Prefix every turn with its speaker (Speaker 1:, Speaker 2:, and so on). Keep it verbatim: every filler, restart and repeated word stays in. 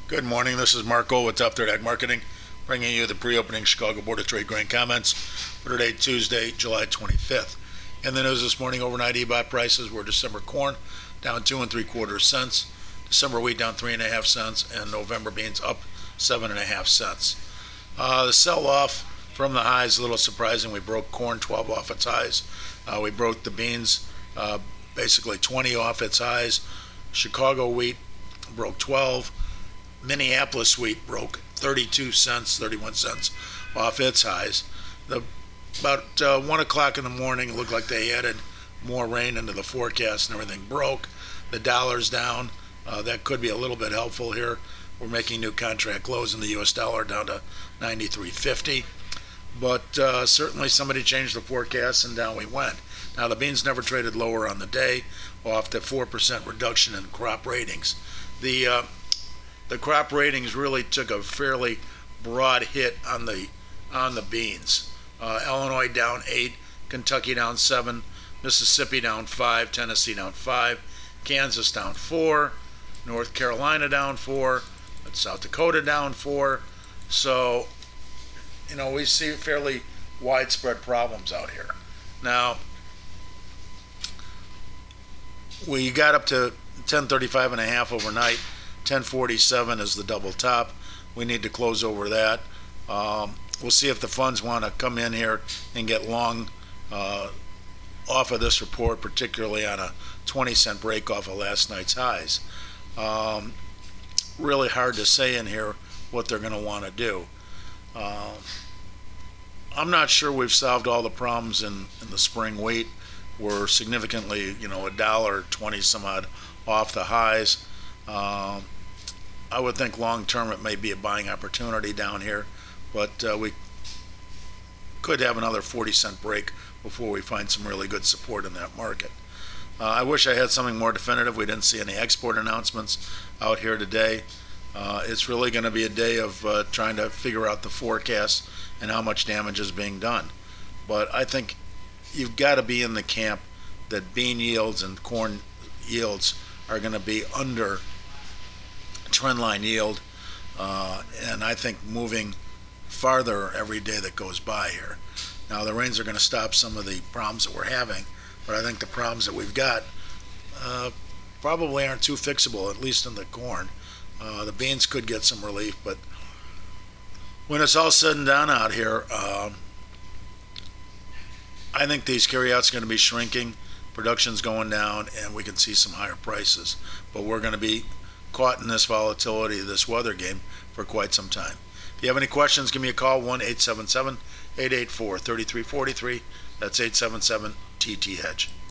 Speaker 1: Good morning. This is Marco with Top Third Ag Marketing, bringing you the pre-opening Chicago Board of Trade grain comments for today, Tuesday, July twenty-fifth. In the news this morning, overnight E B O T prices were December corn down two and three quarters cents, December wheat down three and a half cents, and November beans up seven and a half cents. Uh, the sell-off from the highs, a little surprising. We broke corn twelve off its highs. Uh, we broke the beans uh, basically twenty off its highs. Chicago wheat broke twelve. Minneapolis wheat broke thirty-two cents, thirty-one cents off its highs. The, about uh, one o'clock in the morning, it looked like they added more rain into the forecast and everything broke. The dollar's down. Uh, that could be a little bit helpful here. We're making new contract lows in the U S dollar down to ninety-three fifty. But uh, certainly somebody changed the forecast and down we went. Now the beans never traded lower on the day, off the four percent reduction in crop ratings. The uh, the crop ratings really took a fairly broad hit on the on the beans. Uh, Illinois down eight, Kentucky down seven, Mississippi down five, Tennessee down five, Kansas down four, North Carolina down four, South Dakota down four. So, you know, we see fairly widespread problems out here. Now, we got up to ten thirty-five and a half overnight. ten forty-seven is the double top. We need to close over that. Um, we'll see if the funds want to come in here and get long uh, off of this report, particularly on a twenty cent break off of last night's highs. Um, really hard to say in here what they're going to want to do. Uh, I'm not sure we've solved all the problems in, in the spring wheat. We're significantly, you know, a dollar twenty some odd off the highs. Um, I would think long term it may be a buying opportunity down here, but uh, we could have another forty cent break before we find some really good support in that market. Uh, I wish I had something more definitive. We didn't see any export announcements out here today. Uh, it's really going to be a day of uh, trying to figure out the forecast and how much damage is being done. But I think you've got to be in the camp that bean yields and corn yields are going to be under trendline yield, uh, and I think moving farther every day that goes by here. Now the rains are going to stop some of the problems that we're having, but I think the problems that we've got uh, probably aren't too fixable, at least in the corn. Uh, the beans could get some relief, but when it's all said and done out here, uh, I think these carryouts are going to be shrinking, production's going down, and we can see some higher prices. But we're going to be caught in this volatility, this weather game, for quite some time. If you have any questions, give me a call, one eight seven seven, eight eight four, three three four three. That's eight seven seven T T Hedge.